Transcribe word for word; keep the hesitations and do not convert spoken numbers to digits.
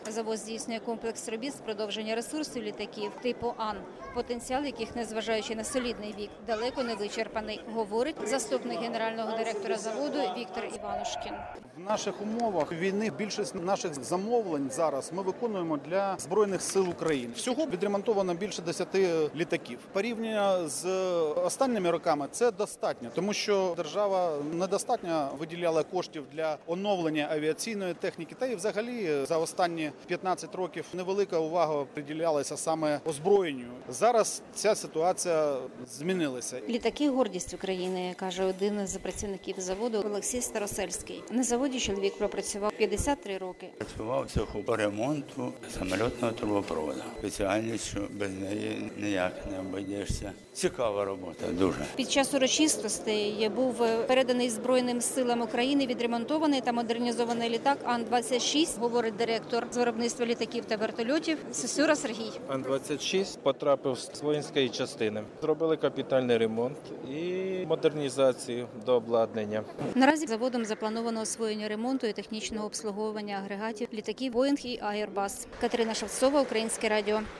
Завод здійснює комплекс робіт з продовження ресурсів літаків типу Ан, потенціал яких, незважаючи на солідний вік, далеко не вичерпаний, говорить заступник генерального директора заводу Віктор Іванушкін. В наших умовах війни більшість наших замовлень зараз ми виконуємо для Збройних сил України. Всього відремонтовано більше десяти літаків. Порівняно з останніми роками це достатньо, тому що держава недостатньо виділяла коштів для оновлення авіаційної техніки, та і взагалі за останні п'ятнадцять років невелика увага приділялася саме озброєнню. Зараз ця ситуація змінилася. Літаки – гордість України, каже один з працівників заводу Олексій Старосельський. На заводі чоловік пропрацював п'ятдесят три роки. Працював в цеху по ремонту самольотного трубопроводу. Спеціальність, що без неї ніяк не обійдешся. Цікава робота, дуже. Під час урочистостей був переданий Збройним силам України відремонтований та модернізований літак Ан двадцять шість, говорить директор з виробництва літаків та вертольотів Сосюра Сергій. Ан двадцять шість потрапив з воїнської частини. Зробили капітальний ремонт і модернізацію до обладнання. Наразі заводом заплановано освоєння ремонту і технічного обслуговування агрегатів літаків Боїнг і Airbus. Катерина Шевцова, Українське радіо.